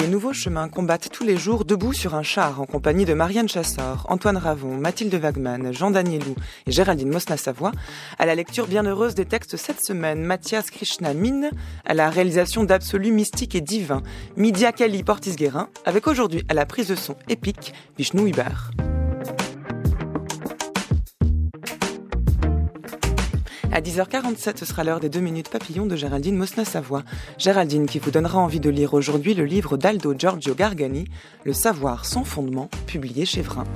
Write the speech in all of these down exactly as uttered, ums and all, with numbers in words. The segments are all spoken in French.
les nouveaux chemins combattent tous les jours debout sur un char en compagnie de Marianne Chassor, Antoine Ravon, Mathilde Wagman, Jean Danielou et Géraldine Mosna-Savoie. À la lecture bienheureuse des textes cette semaine, Mathias Krishna Mine, à la réalisation d'absolu mystique et divin, Midya Kali Portis-Guérin, avec aujourd'hui à la prise de son épique, Vishnu Hubert. À dix heures quarante-sept, ce sera l'heure des deux minutes papillons de Géraldine Mosna-Savoie. Géraldine qui vous donnera envie de lire aujourd'hui le livre d'Aldo Giorgio Gargani, Le savoir sans fondement, publié chez Vrin.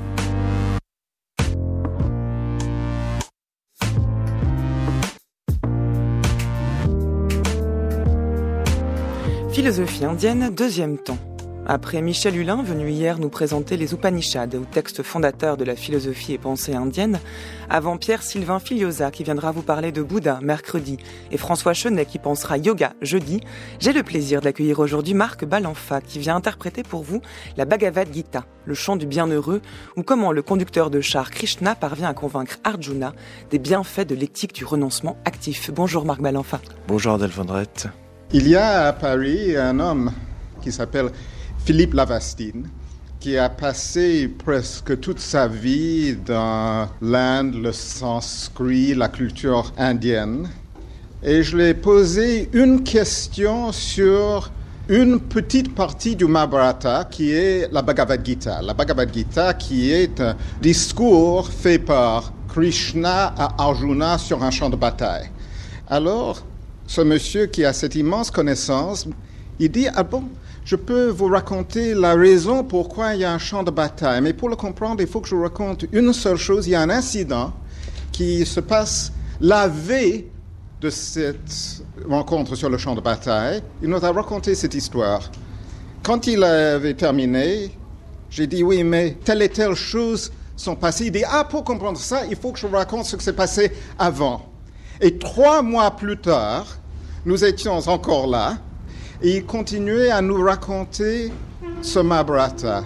Philosophie indienne, deuxième temps. Après Michel Hulin, venu hier nous présenter les Upanishads, ou textes fondateurs de la philosophie et pensée indienne, avant Pierre-Sylvain Filiosa qui viendra vous parler de Bouddha mercredi, et François Chenet qui pensera yoga jeudi, j'ai le plaisir d'accueillir aujourd'hui Marc Balanfa qui vient interpréter pour vous la Bhagavad Gita, le chant du bienheureux, ou comment le conducteur de char Krishna parvient à convaincre Arjuna des bienfaits de l'éthique du renoncement actif. Bonjour Marc Balanfa. Bonjour Adèle Vendrette. Il y a à Paris un homme qui s'appelle Philippe Lavastine, qui a passé presque toute sa vie dans l'Inde, le sanskrit, la culture indienne. Et je lui ai posé une question sur une petite partie du Mahabharata qui est la Bhagavad Gita. La Bhagavad Gita qui est un discours fait par Krishna à Arjuna sur un champ de bataille. Alors, ce monsieur qui a cette immense connaissance, il dit « Ah bon, je peux vous raconter la raison pourquoi il y a un champ de bataille, mais pour le comprendre, il faut que je vous raconte une seule chose. Il y a un incident qui se passe la veille de cette rencontre sur le champ de bataille. Il nous a raconté cette histoire. Quand il avait terminé, j'ai dit, oui, mais telle et telle chose sont passées. Il dit, ah, pour comprendre ça, il faut que je vous raconte ce qui s'est passé avant. Et trois mois plus tard, nous étions encore là, et il continuait à nous raconter ce Mahabharata.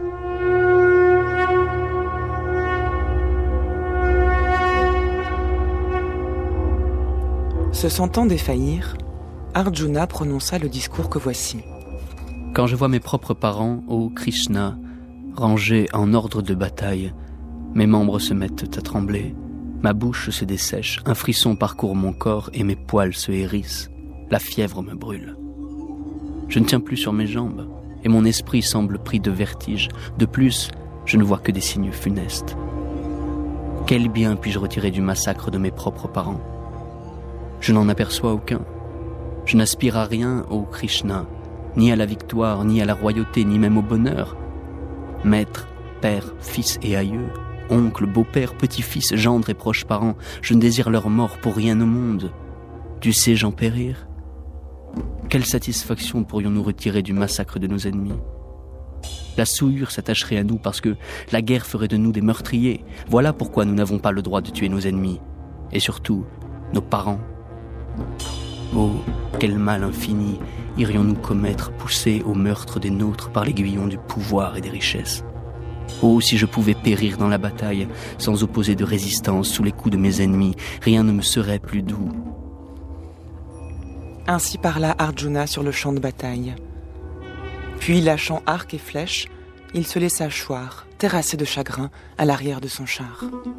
Se sentant défaillir, Arjuna prononça le discours que voici. Quand je vois mes propres parents, ô Krishna, rangés en ordre de bataille, mes membres se mettent à trembler, ma bouche se dessèche, un frisson parcourt mon corps et mes poils se hérissent, la fièvre me brûle. Je ne tiens plus sur mes jambes, et mon esprit semble pris de vertige. De plus, je ne vois que des signes funestes. Quel bien puis-je retirer du massacre de mes propres parents ? Je n'en aperçois aucun. Je n'aspire à rien, ô Krishna, ni à la victoire, ni à la royauté, ni même au bonheur. Maître, père, fils et aïeux, oncle, beau-père, petit-fils, gendre et proches parents, je ne désire leur mort pour rien au monde. Tu sais, j'en périr ? Quelle satisfaction pourrions-nous retirer du massacre de nos ennemis ? La souillure s'attacherait à nous parce que la guerre ferait de nous des meurtriers. Voilà pourquoi nous n'avons pas le droit de tuer nos ennemis. Et surtout, nos parents. Oh, quel mal infini irions-nous commettre, poussés au meurtre des nôtres par l'aiguillon du pouvoir et des richesses. Oh, si je pouvais périr dans la bataille, sans opposer de résistance sous les coups de mes ennemis, rien ne me serait plus doux. Ainsi parla Arjuna sur le champ de bataille. Puis, lâchant arc et flèche, il se laissa choir, terrassé de chagrin, à l'arrière de son char.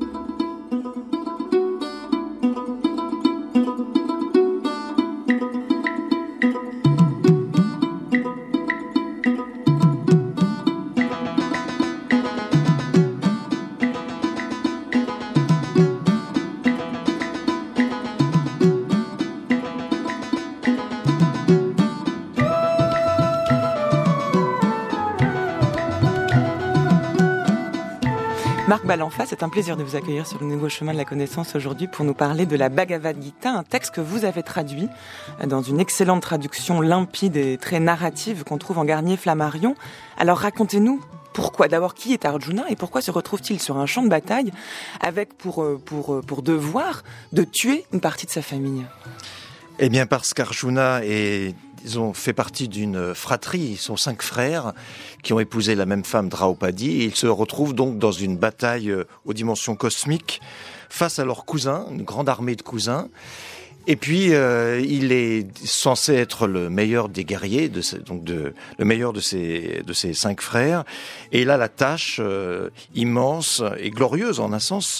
Marc Balanfa, c'est un plaisir de vous accueillir sur le nouveau chemin de la connaissance aujourd'hui pour nous parler de la Bhagavad Gita, un texte que vous avez traduit dans une excellente traduction limpide et très narrative qu'on trouve en Garnier-Flammarion. Alors racontez-nous pourquoi, d'abord qui est Arjuna et pourquoi se retrouve-t-il sur un champ de bataille avec pour, pour, pour devoir de tuer une partie de sa famille ? Eh bien parce qu'Arjuna est... Ils ont fait partie d'une fratrie, ils sont cinq frères qui ont épousé la même femme Draupadi et ils se retrouvent donc dans une bataille aux dimensions cosmiques face à leurs cousins, une grande armée de cousins. Et puis, euh, il est censé être le meilleur des guerriers, de ses, donc de, le meilleur de ses, de ses cinq frères. Et il a la tâche euh, immense et glorieuse, en un sens,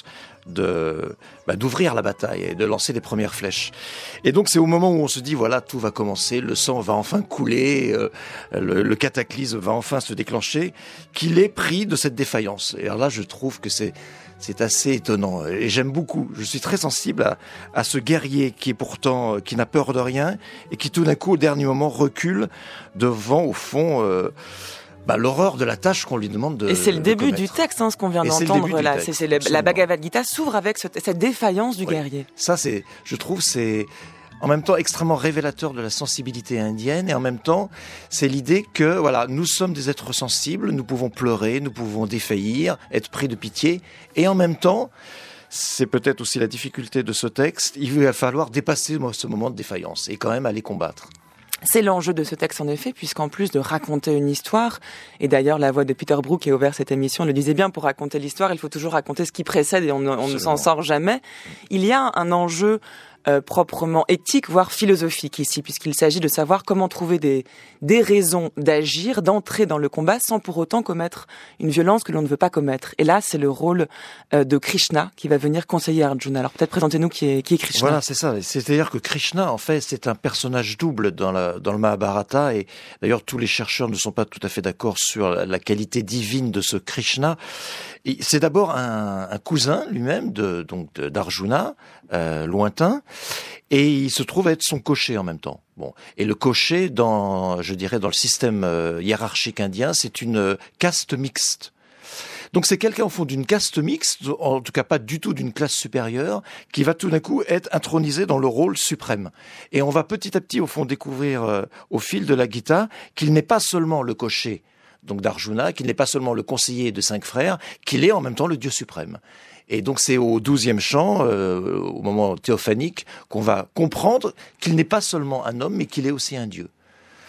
de bah, d'ouvrir la bataille et de lancer les premières flèches. Et donc c'est au moment où on se dit voilà, tout va commencer, le sang va enfin couler, euh, le, le cataclysme va enfin se déclencher, qu'il est pris de cette défaillance. Et alors là, je trouve que c'est c'est assez étonnant et j'aime beaucoup. Je suis très sensible à, à ce guerrier qui est pourtant qui n'a peur de rien et qui tout d'un coup au dernier moment recule devant au fond euh, Bah, l'horreur de la tâche qu'on lui demande de. Et c'est le de début commettre. du texte, hein, ce qu'on vient Et d'entendre là. C'est, c'est, c'est la Bhagavad Gita s'ouvre avec ce, cette défaillance du oui. guerrier. Ça, c'est, je trouve, c'est en même temps extrêmement révélateur de la sensibilité indienne, et en même temps, c'est l'idée que voilà, nous sommes des êtres sensibles, nous pouvons pleurer, nous pouvons défaillir, être pris de pitié, et en même temps, c'est peut-être aussi la difficulté de ce texte. Il va falloir dépasser ce moment de défaillance et quand même aller combattre. C'est l'enjeu de ce texte en effet, puisqu'en plus de raconter une histoire, et d'ailleurs la voix de Peter Brook qui a ouvert cette émission le disait bien, pour raconter l'histoire, il faut toujours raconter ce qui précède et on, on ne s'en sort jamais. Il y a un enjeu euh, proprement éthique, voire philosophique ici, puisqu'il s'agit de savoir comment trouver des, des raisons d'agir, d'entrer dans le combat sans pour autant commettre une violence que l'on ne veut pas commettre. Et là, c'est le rôle euh, de Krishna qui va venir conseiller Arjuna. Alors peut-être présentez-nous qui est, qui est Krishna. Voilà, c'est ça. C'est-à-dire que Krishna, en fait, c'est un personnage double dans, la, dans le Mahabharata, et d'ailleurs tous les chercheurs ne sont pas tout à fait d'accord sur la, la qualité divine de ce Krishna. Et c'est d'abord un, un cousin lui-même de, donc de, d'Arjuna, euh, lointain, et il se trouve être son cocher en même temps. Bon, et le cocher, dans, je dirais, dans le système euh, hiérarchique indien, c'est une euh, caste mixte. Donc c'est quelqu'un au fond d'une caste mixte, en tout cas pas du tout d'une classe supérieure, qui va tout d'un coup être intronisé dans le rôle suprême. Et on va petit à petit au fond découvrir euh, au fil de la Gita qu'il n'est pas seulement le cocher donc d'Arjuna, qu'il n'est pas seulement le conseiller de cinq frères, qu'il est en même temps le Dieu suprême. Et donc c'est au douzième chant, euh, au moment théophanique, qu'on va comprendre qu'il n'est pas seulement un homme, mais qu'il est aussi un Dieu.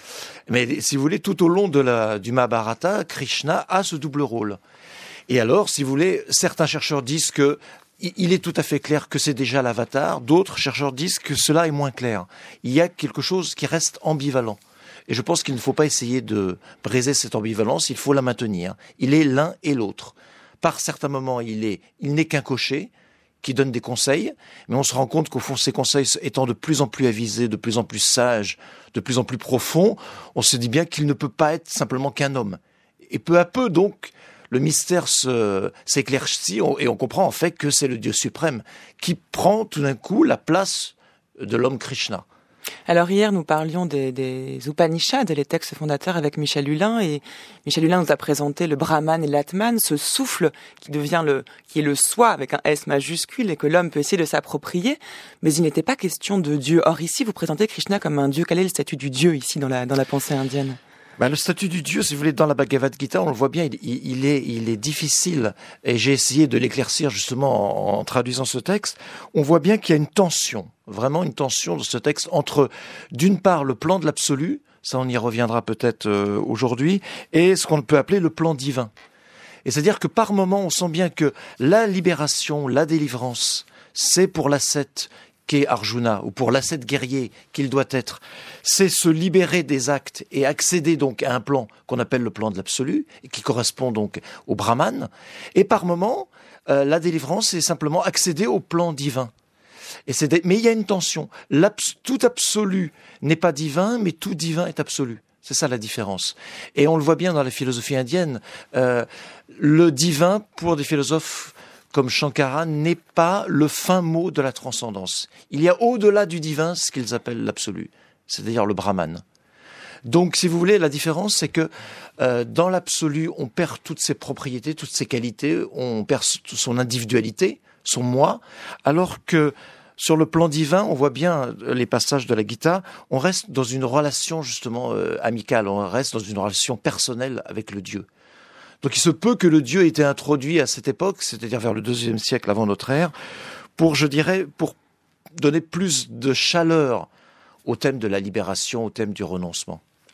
Mais si vous voulez, tout au long de la, du Mahabharata, Krishna a ce double rôle. Et alors, si vous voulez, certains chercheurs disent que il est tout à fait clair que c'est déjà l'avatar, d'autres chercheurs disent que cela est moins clair. Il y a quelque chose qui reste ambivalent. Et je pense qu'il ne faut pas essayer de briser cette ambivalence, il faut la maintenir. Il est l'un et l'autre. Par certains moments, il est, il n'est qu'un cocher qui donne des conseils, mais on se rend compte qu'au fond, ces conseils étant de plus en plus avisés, de plus en plus sages, de plus en plus profonds, on se dit bien qu'il ne peut pas être simplement qu'un homme. Et peu à peu, donc, le mystère se, s'éclaircit et on comprend en fait que c'est le Dieu suprême qui prend tout d'un coup la place de l'homme Krishna. Alors hier, nous parlions des, des Upanishads, les textes fondateurs avec Michel Hulin, et Michel Hulin nous a présenté le Brahman et l'Atman, ce souffle qui devient le, qui est le soi avec un S majuscule et que l'homme peut essayer de s'approprier, mais il n'était pas question de Dieu. Or ici, vous présentez Krishna comme un Dieu. Quel est le statut du Dieu ici dans la, dans la pensée indienne ? Ben, le statut du Dieu, si vous voulez, dans la Bhagavad Gita, on le voit bien, il, il, est, il est difficile, et j'ai essayé de l'éclaircir justement en, en traduisant ce texte. On voit bien qu'il y a une tension, vraiment une tension de ce texte entre, d'une part, le plan de l'absolu, ça on y reviendra peut-être euh, aujourd'hui, et ce qu'on peut appeler le plan divin. Et c'est-à-dire que par moment, on sent bien que la libération, la délivrance, c'est pour l'ascète qu'est Arjuna, ou pour l'ascète guerrier qu'il doit être, c'est se libérer des actes et accéder donc à un plan qu'on appelle le plan de l'absolu, et qui correspond donc au Brahman. Et par moment, euh, la délivrance, c'est simplement accéder au plan divin. Et c'est des... Mais il y a une tension. L'abs... Tout absolu n'est pas divin, mais tout divin est absolu. C'est ça la différence. Et on le voit bien dans la philosophie indienne. Euh, le divin, pour des philosophes comme Shankara, n'est pas le fin mot de la transcendance. Il y a au-delà du divin ce qu'ils appellent l'absolu, c'est-à-dire le Brahman. Donc, si vous voulez, la différence, c'est que euh, dans l'absolu, on perd toutes ses propriétés, toutes ses qualités, on perd son individualité, son moi, alors que sur le plan divin, on voit bien les passages de la Gita, on reste dans une relation justement euh, amicale, on reste dans une relation personnelle avec le Dieu. Donc il se peut que le Dieu ait été introduit à cette époque, c'est-à-dire vers le deuxième siècle avant notre ère, pour, je dirais, pour donner plus de chaleur au thème de la libération, au thème du renoncement.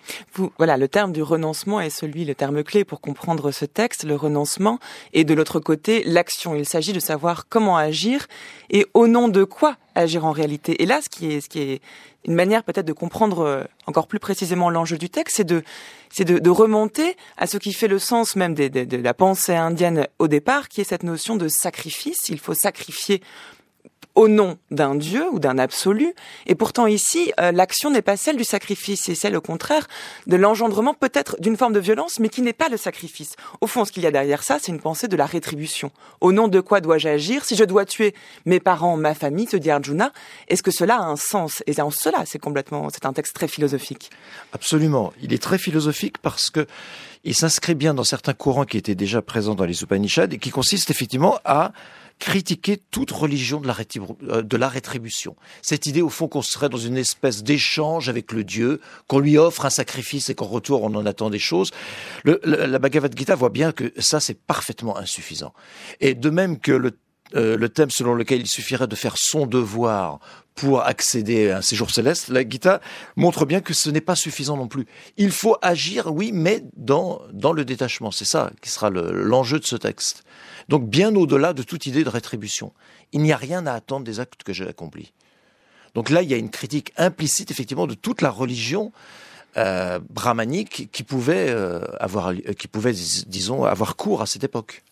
Vous, voilà, le terme du renoncement est celui, le terme clé pour comprendre ce texte, le renoncement, et de l'autre côté, l'action. Il s'agit de savoir comment agir et au nom de quoi agir en réalité. Et là, ce qui est, ce qui est une manière peut-être de comprendre encore plus précisément l'enjeu du texte, c'est de, c'est de, de remonter à ce qui fait le sens même de, de, de la pensée indienne au départ, qui est cette notion de sacrifice. Il faut sacrifier au nom d'un dieu ou d'un absolu, et pourtant ici, euh, l'action n'est pas celle du sacrifice, c'est celle au contraire de l'engendrement peut-être d'une forme de violence, mais qui n'est pas le sacrifice. Au fond, ce qu'il y a derrière ça, c'est une pensée de la rétribution. Au nom de quoi dois-je agir? Si je dois tuer mes parents, ma famille, se dit Arjuna, est-ce que cela a un sens? Et en cela, c'est complètement, c'est un texte très philosophique. Absolument. Il est très philosophique parce que il s'inscrit bien dans certains courants qui étaient déjà présents dans les Upanishads et qui consistent effectivement à critiquer toute religion de la, rétribu- de la rétribution. Cette idée, au fond, qu'on serait dans une espèce d'échange avec le Dieu, qu'on lui offre un sacrifice et qu'en retour, on en attend des choses. Le, le, la Bhagavad Gita voit bien que ça, c'est parfaitement insuffisant. Et de même que le, euh, le thème selon lequel il suffirait de faire son devoir pour accéder à un séjour céleste, la Gita montre bien que ce n'est pas suffisant non plus. Il faut agir, oui, mais dans, dans le détachement. C'est ça qui sera le, l'enjeu de ce texte. Donc bien au-delà de toute idée de rétribution. Il n'y a rien à attendre des actes que j'ai accomplis. Donc là, il y a une critique implicite, effectivement, de toute la religion euh, brahmanique qui pouvait, euh, avoir, qui pouvait, disons, avoir cours à cette époque.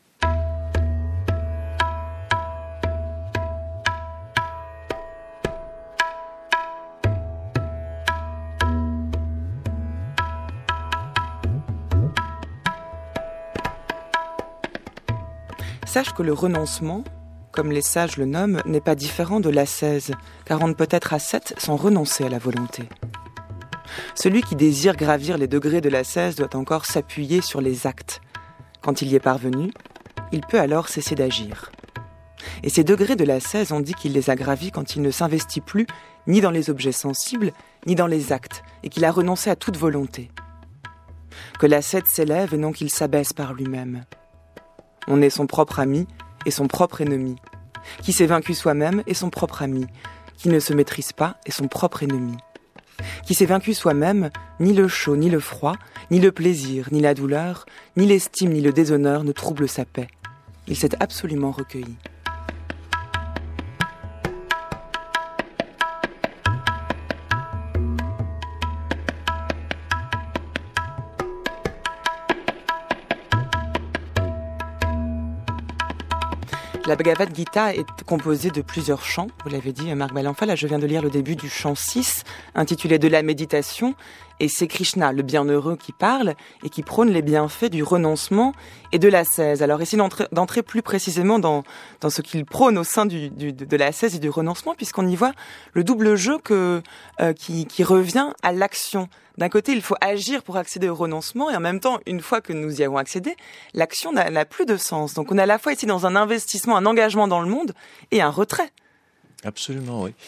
Sache que le renoncement, comme les sages le nomment, n'est pas différent de l'ascèse, car on ne peut être ascète sans renoncer à la volonté. Celui qui désire gravir les degrés de l'ascèse doit encore s'appuyer sur les actes. Quand il y est parvenu, il peut alors cesser d'agir. Et ces degrés de l'ascèse, on dit qu'il les a gravis quand il ne s'investit plus ni dans les objets sensibles, ni dans les actes, et qu'il a renoncé à toute volonté. Que l'ascète s'élève et non qu'il s'abaisse par lui-même. On est son propre ami et son propre ennemi. Qui s'est vaincu soi-même est son propre ami. Qui ne se maîtrise pas est son propre ennemi. Qui s'est vaincu soi-même, ni le chaud, ni le froid, ni le plaisir, ni la douleur, ni l'estime, ni le déshonneur ne troublent sa paix. Il s'est absolument recueilli. La Bhagavad Gita est composée de plusieurs chants, vous l'avez dit, Marc Malenfant. Là, je viens de lire le début du chant six, intitulé « De la méditation », et c'est Krishna, le bienheureux, qui parle et qui prône les bienfaits du renoncement et de l'ascèse. Alors, essayez d'entrer, d'entrer plus précisément dans, dans ce qu'il prône au sein du, du, de l'ascèse et du renoncement, puisqu'on y voit le double jeu que, euh, qui, qui revient à l'action. D'un côté, il faut agir pour accéder au renoncement, et en même temps, une fois que nous y avons accédé, l'action n'a, n'a plus de sens. Donc on est à la fois ici dans un investissement, un engagement dans le monde, et un retrait. Absolument, oui.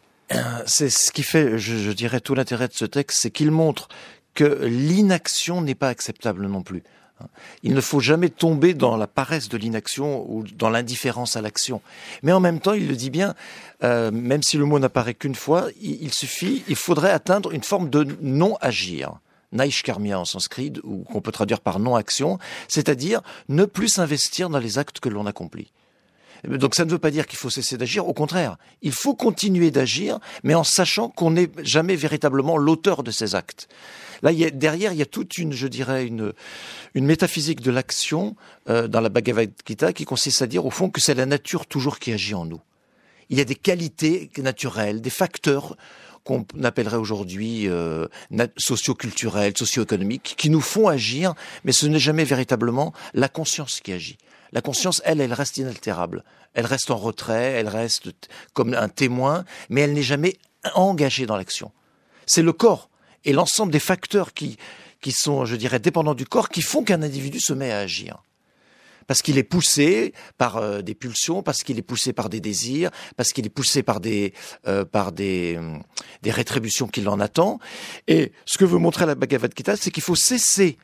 C'est ce qui fait, je, je dirais, tout l'intérêt de ce texte, c'est qu'il montre que l'inaction n'est pas acceptable non plus. Il ne faut jamais tomber dans la paresse de l'inaction ou dans l'indifférence à l'action. Mais en même temps, il le dit bien, euh, même si le mot n'apparaît qu'une fois, il, il suffit, il faudrait atteindre une forme de non-agir. Naishkarmya en sanskrit, ou qu'on peut traduire par non-action, c'est-à-dire ne plus s'investir dans les actes que l'on accomplit. Donc ça ne veut pas dire qu'il faut cesser d'agir, au contraire, il faut continuer d'agir, mais en sachant qu'on n'est jamais véritablement l'auteur de ces actes. Là, il y a, derrière, il y a toute une, je dirais, une, une métaphysique de l'action euh, dans la Bhagavad Gita qui consiste à dire, au fond, que c'est la nature toujours qui agit en nous. Il y a des qualités naturelles, des facteurs qu'on appellerait aujourd'hui euh, socio-culturels, socio-économiques, qui nous font agir, mais ce n'est jamais véritablement la conscience qui agit. La conscience, elle, elle reste inaltérable. Elle reste en retrait, elle reste comme un témoin, mais elle n'est jamais engagée dans l'action. C'est le corps et l'ensemble des facteurs qui, qui sont, je dirais, dépendants du corps, qui font qu'un individu se met à agir. Parce qu'il est poussé par euh, des pulsions, parce qu'il est poussé par des désirs, parce qu'il est poussé par des, euh, par des, euh, des rétributions qu'il en attend. Et ce que veut montrer la Bhagavad Gita, c'est qu'il faut cesser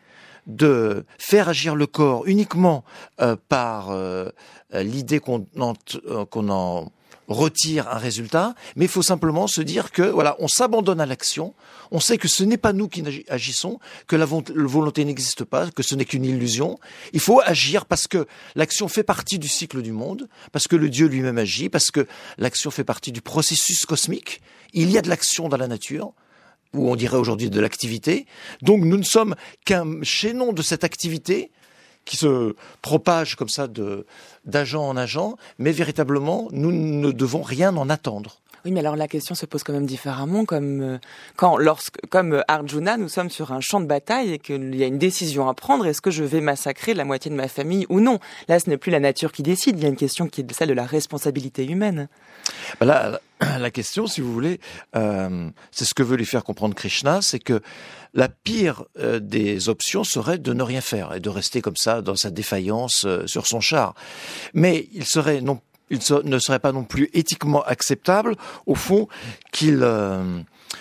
de faire agir le corps uniquement euh, par euh, l'idée qu'on en, qu'on en retire un résultat, mais il faut simplement se dire que voilà, on s'abandonne à l'action, on sait que ce n'est pas nous qui agissons, que la volonté n'existe pas, que ce n'est qu'une illusion. Il faut agir parce que l'action fait partie du cycle du monde, parce que le Dieu lui-même agit, parce que l'action fait partie du processus cosmique. Il y a de l'action dans la nature, ou on dirait aujourd'hui de l'activité. Donc nous ne sommes qu'un chaînon de cette activité qui se propage comme ça de, d'agent en agent, mais véritablement, nous ne devons rien en attendre. Oui, mais alors la question se pose quand même différemment, comme euh, quand, lorsque, comme Arjuna, nous sommes sur un champ de bataille et qu'il y a une décision à prendre. Est-ce que je vais massacrer la moitié de ma famille ou non? Là, ce n'est plus la nature qui décide. Il y a une question qui est celle de la responsabilité humaine. Là, la question, si vous voulez, euh, c'est ce que veut lui faire comprendre Krishna, c'est que la pire euh, des options serait de ne rien faire et de rester comme ça dans sa défaillance euh, sur son char. Mais il serait non il ne serait pas non plus éthiquement acceptable, au fond, qu'il euh,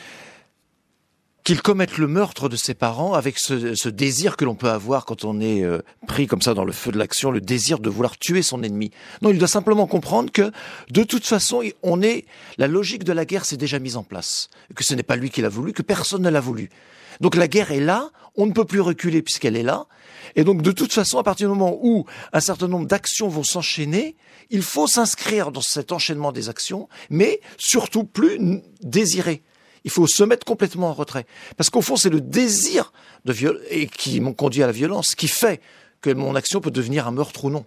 qu'il commette le meurtre de ses parents avec ce, ce désir que l'on peut avoir quand on est euh, pris comme ça dans le feu de l'action, le désir de vouloir tuer son ennemi. Non, il doit simplement comprendre que, de toute façon, on est, la logique de la guerre s'est déjà mise en place, que ce n'est pas lui qui l'a voulu, que personne ne l'a voulu. Donc la guerre est là, on ne peut plus reculer puisqu'elle est là, et donc de toute façon, à partir du moment où un certain nombre d'actions vont s'enchaîner, il faut s'inscrire dans cet enchaînement des actions, mais surtout plus désirer. Il faut se mettre complètement en retrait. Parce qu'au fond, c'est le désir de viol- et qui m'ont conduit à la violence, qui fait que mon action peut devenir un meurtre ou non.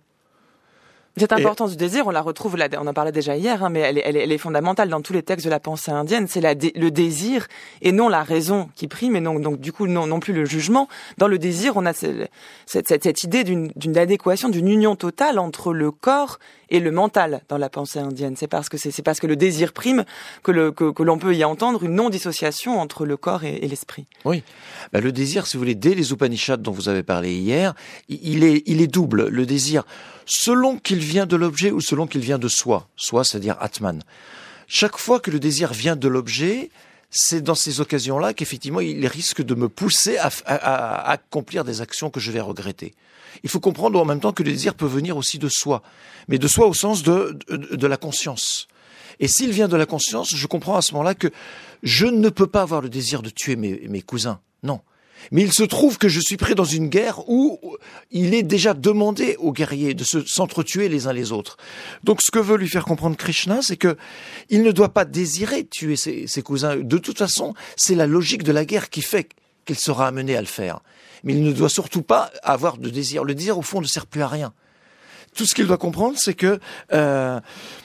Cette importance et... du désir, on la retrouve, là, on en parlait déjà hier, hein, mais elle est, elle, est, elle est fondamentale dans tous les textes de la pensée indienne. C'est la dé, le désir et non la raison qui prime, et non, donc du coup non, non plus le jugement. Dans le désir, on a cette, cette, cette idée d'une, d'une adéquation, d'une union totale entre le corps et le mental dans la pensée indienne. C'est parce que c'est, c'est parce que le désir prime que, le, que, que l'on peut y entendre une non-dissociation entre le corps et, et l'esprit. Oui, bah, le désir, si vous voulez, dès les Upanishads dont vous avez parlé hier, il est, il est double. Le désir, selon qu'il vient de l'objet ou selon qu'il vient de soi, soi, c'est-à-dire Atman. Chaque fois que le désir vient de l'objet, c'est dans ces occasions-là qu'effectivement il risque de me pousser à, à, à accomplir des actions que je vais regretter. Il faut comprendre en même temps que le désir peut venir aussi de soi, mais de soi au sens de, de, de la conscience. Et s'il vient de la conscience, je comprends à ce moment-là que je ne peux pas avoir le désir de tuer mes, mes cousins, non. Mais il se trouve que je suis pris dans une guerre où il est déjà demandé aux guerriers de se, s'entretuer les uns les autres. Donc ce que veut lui faire comprendre Krishna, c'est que il ne doit pas désirer tuer ses, ses cousins. De toute façon, c'est la logique de la guerre qui fait qu'il sera amené à le faire. Mais il ne doit surtout pas avoir de désir. Le désir, au fond, ne sert plus à rien. Tout ce qu'il doit comprendre, c'est que euh,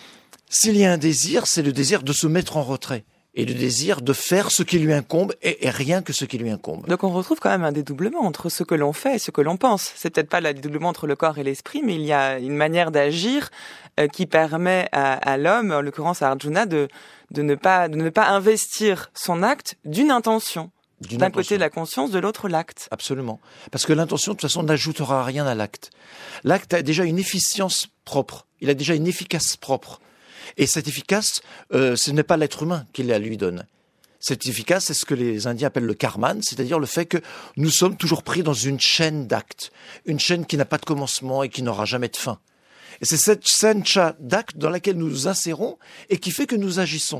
s'il y a un désir, c'est le désir de se mettre en retrait. Et le désir de faire ce qui lui incombe et, et rien que ce qui lui incombe. Donc on retrouve quand même un dédoublement entre ce que l'on fait et ce que l'on pense. C'est peut-être pas le dédoublement entre le corps et l'esprit, mais il y a une manière d'agir euh, qui permet à, à l'homme, en l'occurrence à Arjuna, de, de, ne pas, de ne pas investir son acte d'une intention. D'une D'un intention. Côté la conscience, de l'autre l'acte. Absolument. Parce que l'intention, de toute façon, n'ajoutera rien à l'acte. L'acte a déjà une efficience propre. Il a déjà une efficace propre. Et cette efficace, euh, ce n'est pas l'être humain qui la lui donne. Cette efficace, c'est ce que les Indiens appellent le karman, c'est-à-dire le fait que nous sommes toujours pris dans une chaîne d'actes, une chaîne qui n'a pas de commencement et qui n'aura jamais de fin. Et c'est cette chaîne d'actes dans laquelle nous nous insérons et qui fait que nous agissons.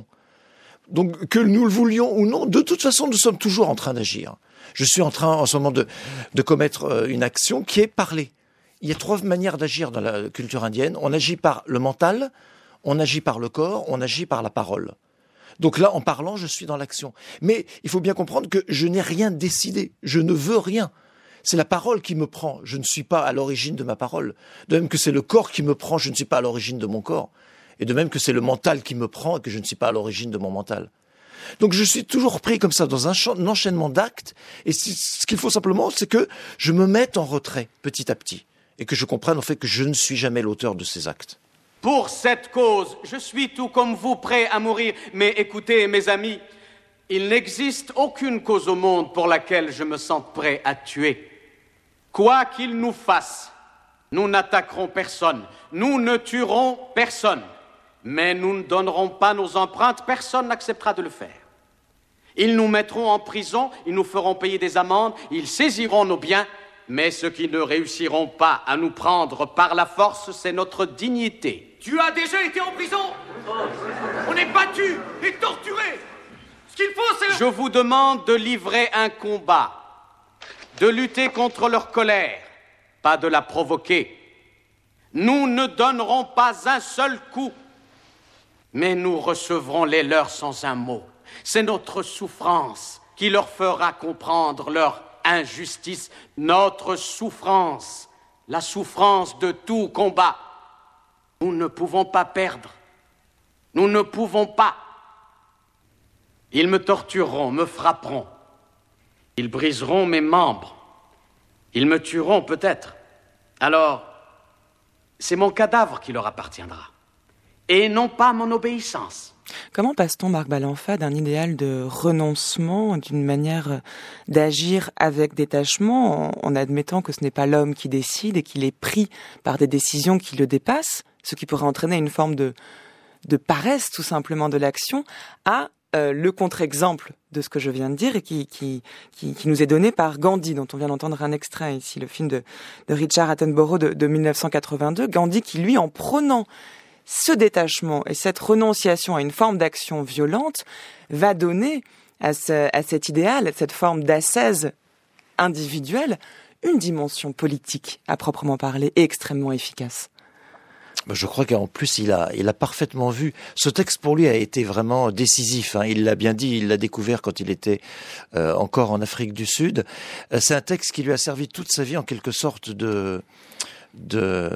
Donc, que nous le voulions ou non, de toute façon, nous sommes toujours en train d'agir. Je suis en train, en ce moment, de, de commettre une action qui est parler. Il y a trois manières d'agir dans la culture indienne. On agit par le mental, on agit par le corps, on agit par la parole. Donc là, en parlant, je suis dans l'action. Mais il faut bien comprendre que je n'ai rien décidé. Je ne veux rien. C'est la parole qui me prend. Je ne suis pas à l'origine de ma parole. De même que c'est le corps qui me prend, je ne suis pas à l'origine de mon corps. Et de même que c'est le mental qui me prend et que je ne suis pas à l'origine de mon mental. Donc je suis toujours pris comme ça dans un, champ, un enchaînement d'actes. Et ce qu'il faut simplement, c'est que je me mette en retrait petit à petit. Et que je comprenne en fait que je ne suis jamais l'auteur de ces actes. Pour cette cause, je suis tout comme vous prêt à mourir. Mais écoutez, mes amis, il n'existe aucune cause au monde pour laquelle je me sente prêt à tuer. Quoi qu'il nous fasse, nous n'attaquerons personne, nous ne tuerons personne, mais nous ne donnerons pas nos empreintes, personne n'acceptera de le faire. Ils nous mettront en prison, ils nous feront payer des amendes, ils saisiront nos biens, mais ceux qui ne réussiront pas à nous prendre par la force, c'est notre dignité. Tu as déjà été en prison ? On est battu et torturé. Ce qu'il faut, c'est... Je vous demande de livrer un combat, de lutter contre leur colère, pas de la provoquer. Nous ne donnerons pas un seul coup, mais nous recevrons les leurs sans un mot. C'est notre souffrance qui leur fera comprendre leur injustice, notre souffrance, la souffrance de tout combat. Nous ne pouvons pas perdre. Nous ne pouvons pas. Ils me tortureront, me frapperont. Ils briseront mes membres. Ils me tueront peut-être. Alors, c'est mon cadavre qui leur appartiendra. Et non pas mon obéissance. Comment passe-t-on, Marc Balanfa, d'un idéal de renoncement, d'une manière d'agir avec détachement, en, en admettant que ce n'est pas l'homme qui décide et qu'il est pris par des décisions qui le dépassent, ce qui pourrait entraîner une forme de, de paresse tout simplement de l'action, à euh, le contre-exemple de ce que je viens de dire et qui, qui, qui, qui nous est donné par Gandhi, dont on vient d'entendre un extrait ici, le film de, de Richard Attenborough de, de dix-neuf cent quatre-vingt-deux. Gandhi qui, lui, en prônant ce détachement et cette renonciation à une forme d'action violente, va donner à, ce, à cet idéal, à cette forme d'ascèse individuelle, une dimension politique à proprement parler et extrêmement efficace. Je crois qu'en plus, il a, il a parfaitement vu. Ce texte, pour lui, a été vraiment décisif. Hein. Il l'a bien dit, il l'a découvert quand il était euh, encore en Afrique du Sud. Euh, c'est un texte qui lui a servi toute sa vie, en quelque sorte, de... de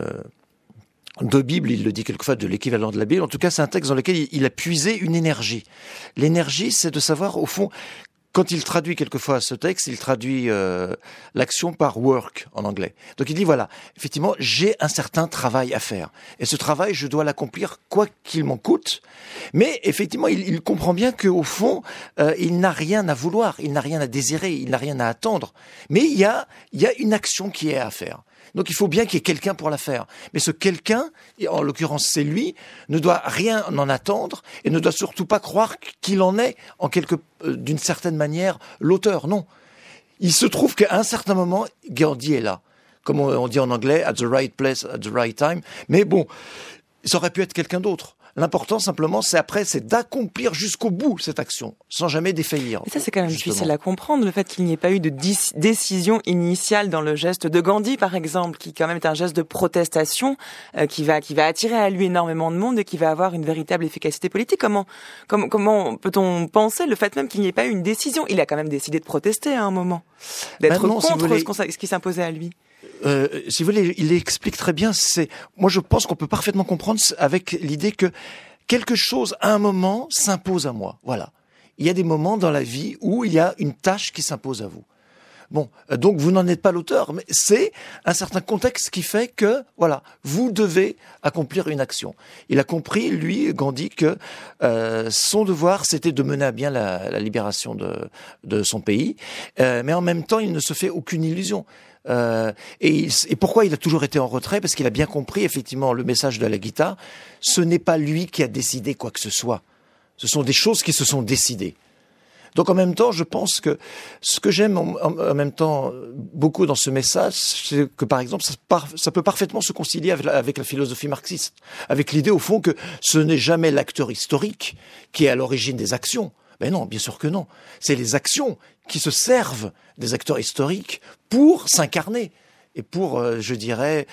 de Bible, il le dit quelquefois, de l'équivalent de la Bible. En tout cas, c'est un texte dans lequel il a puisé une énergie. L'énergie, c'est de savoir, au fond, quand il traduit quelquefois ce texte, il traduit euh, l'action par work en anglais. Donc il dit, voilà, effectivement, j'ai un certain travail à faire. Et ce travail, je dois l'accomplir quoi qu'il m'en coûte. Mais effectivement, il, il comprend bien qu'au fond, euh, il n'a rien à vouloir, il n'a rien à désirer, il n'a rien à attendre. Mais il y a, il y a une action qui est à faire. Donc il faut bien qu'il y ait quelqu'un pour la faire. Mais ce quelqu'un, en l'occurrence c'est lui, ne doit rien en attendre et ne doit surtout pas croire qu'il en est, en quelque, euh, d'une certaine manière, l'auteur. Non. Il se trouve qu'à un certain moment, Gandhi est là. Comme on, on dit en anglais, at the right place, at the right time. Mais bon, ça aurait pu être quelqu'un d'autre. L'important, simplement, c'est après, c'est d'accomplir jusqu'au bout cette action, sans jamais défaillir. Et ça, c'est quand même justement difficile à comprendre, le fait qu'il n'y ait pas eu de dis- décision initiale dans le geste de Gandhi, par exemple, qui quand même est un geste de protestation, euh, qui va, qui va attirer à lui énormément de monde et qui va avoir une véritable efficacité politique. Comment, comment, comment peut-on penser le fait même qu'il n'y ait pas eu une décision? Il a quand même décidé de protester à un moment, d'être Maintenant, contre si vous voulez... ce, qu'on, ce qui s'imposait à lui. Euh, si vous voulez, il explique très bien. C'est, moi, je pense qu'on peut parfaitement comprendre avec l'idée que quelque chose, à un moment, s'impose à moi. Voilà. Il y a des moments dans la vie où il y a une tâche qui s'impose à vous. Bon, donc vous n'en êtes pas l'auteur, mais c'est un certain contexte qui fait que, voilà, vous devez accomplir une action. Il a compris, lui, Gandhi, que euh, son devoir, c'était de mener à bien la, la libération de, de son pays, euh, mais en même temps, il ne se fait aucune illusion. Euh, et, il, et pourquoi il a toujours été en retrait? Parce qu'il a bien compris, effectivement, le message de la Gita. Ce n'est pas lui qui a décidé quoi que ce soit. Ce sont des choses qui se sont décidées. Donc en même temps, je pense que ce que j'aime en, en, en même temps beaucoup dans ce message, c'est que par exemple, ça, par, ça peut parfaitement se concilier avec la, avec la philosophie marxiste, avec l'idée au fond que ce n'est jamais l'acteur historique qui est à l'origine des actions. Ben non, bien sûr que non. C'est les actions qui se servent des acteurs historiques pour s'incarner et pour, euh, je dirais,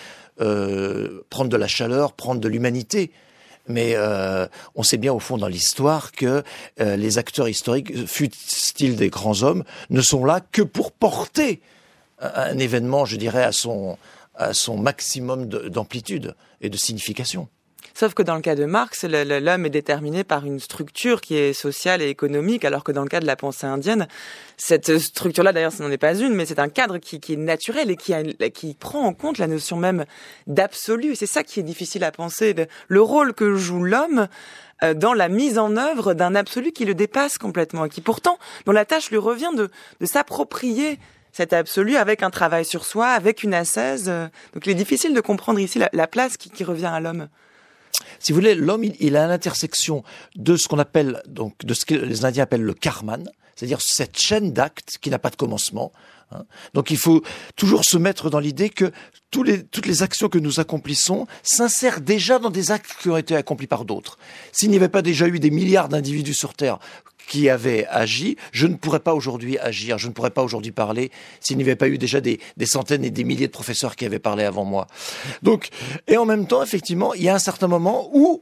euh, prendre de la chaleur, prendre de l'humanité. Mais euh, on sait bien au fond dans l'histoire que euh, les acteurs historiques, fussent-ils des grands hommes, ne sont là que pour porter un, un événement, je dirais, à son, à son maximum de, d'amplitude et de signification. Sauf que dans le cas de Marx, le, le, l'homme est déterminé par une structure qui est sociale et économique, alors que dans le cas de la pensée indienne, cette structure-là, d'ailleurs, ce n'en est pas une, mais c'est un cadre qui, qui est naturel et qui, a, qui prend en compte la notion même d'absolu. Et c'est ça qui est difficile à penser, le, le rôle que joue l'homme euh, dans la mise en œuvre d'un absolu qui le dépasse complètement et qui pourtant, dont la tâche lui revient de, de s'approprier cet absolu avec un travail sur soi, avec une ascèse. Donc il est difficile de comprendre ici la, la place qui, qui revient à l'homme. si vous voulez, l'homme, il, il est à l'intersection de ce qu'on appelle, donc, de ce que les Indiens appellent le karman, c'est-à-dire cette chaîne d'actes qui n'a pas de commencement. Hein. Donc il faut toujours se mettre dans l'idée que tous les, toutes les actions que nous accomplissons s'insèrent déjà dans des actes qui ont été accomplis par d'autres. S'il n'y avait pas déjà eu des milliards d'individus sur Terre qui avaient agi, je ne pourrais pas aujourd'hui agir, je ne pourrais pas aujourd'hui parler s'il n'y avait pas eu déjà des, des centaines et des milliers de professeurs qui avaient parlé avant moi. Donc, et en même temps, effectivement, il y a un certain moment où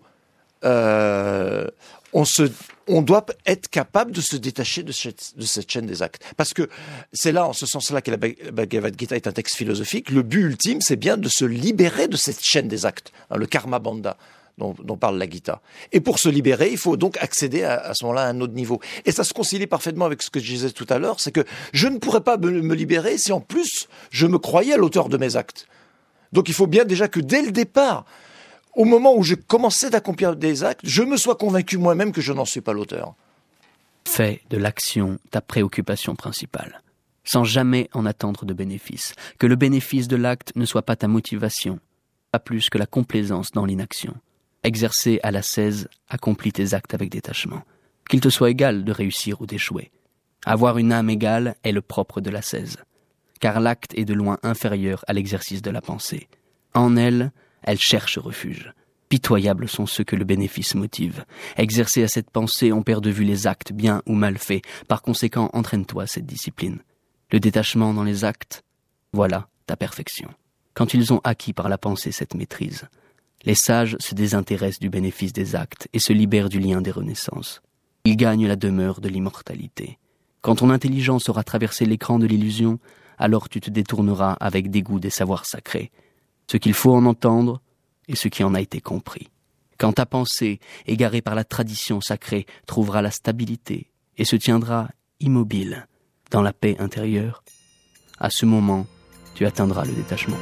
euh, on se, on doit être capable de se détacher de cette, de cette chaîne des actes. Parce que c'est là, en ce sens-là, que la Bhagavad Gita est un texte philosophique. Le but ultime, c'est bien de se libérer de cette chaîne des actes, hein, le karma bandha. Dont, dont parle la Gita. Et pour se libérer, il faut donc accéder à, à ce moment-là à un autre niveau. Et ça se concilie parfaitement avec ce que je disais tout à l'heure, c'est que je ne pourrais pas me, me libérer si en plus je me croyais à l'auteur de mes actes. Donc il faut bien déjà que dès le départ, au moment où je commençais d'accomplir des actes, je me sois convaincu moi-même que je n'en suis pas l'auteur. Fais de l'action ta préoccupation principale, sans jamais en attendre de bénéfice. Que le bénéfice de l'acte ne soit pas ta motivation, pas plus que la complaisance dans l'inaction. Exercer à l'ascèse, accomplis tes actes avec détachement. Qu'il te soit égal de réussir ou d'échouer. Avoir une âme égale est le propre de l'ascèse, car l'acte est de loin inférieur à l'exercice de la pensée. En elle, elle cherche refuge. Pitoyables sont ceux que le bénéfice motive. Exercer à cette pensée, on perd de vue les actes bien ou mal faits. Par conséquent, entraîne-toi à cette discipline. Le détachement dans les actes, voilà ta perfection. Quand ils ont acquis par la pensée cette maîtrise, les sages se désintéressent du bénéfice des actes et se libèrent du lien des renaissances. Ils gagnent la demeure de l'immortalité. Quand ton intelligence aura traversé l'écran de l'illusion, alors tu te détourneras avec dégoût des savoirs sacrés, ce qu'il faut en entendre et ce qui en a été compris. Quand ta pensée, égarée par la tradition sacrée, trouvera la stabilité et se tiendra immobile dans la paix intérieure, à ce moment, tu atteindras le détachement.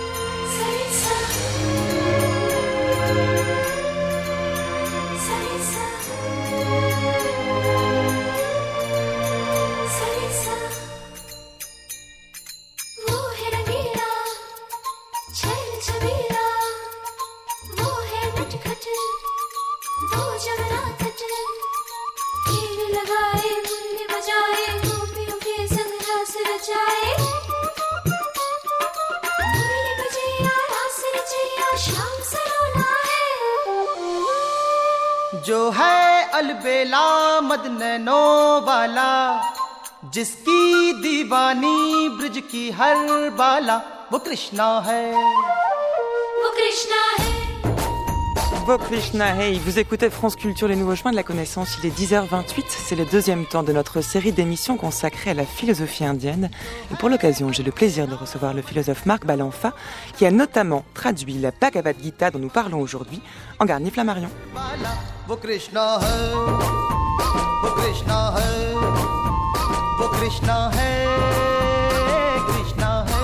जो है अलबेला मद नैनो वाला जिसकी दीवानी ब्रिज की हर बाला वो कृष्णा है वो कृष्णा है Bo Krishna, hey, vous écoutez France Culture, les nouveaux chemins de la connaissance, il est dix heures vingt-huit, c'est le deuxième temps de notre série d'émissions consacrée à la philosophie indienne. Et pour l'occasion, j'ai le plaisir de recevoir le philosophe Marc Balanfa, qui a notamment traduit la Bhagavad Gita dont nous parlons aujourd'hui en Garnier Flammarion. Bo Krishna hai, Bo Krishna hai, Bo Krishna hai, Krishna hai.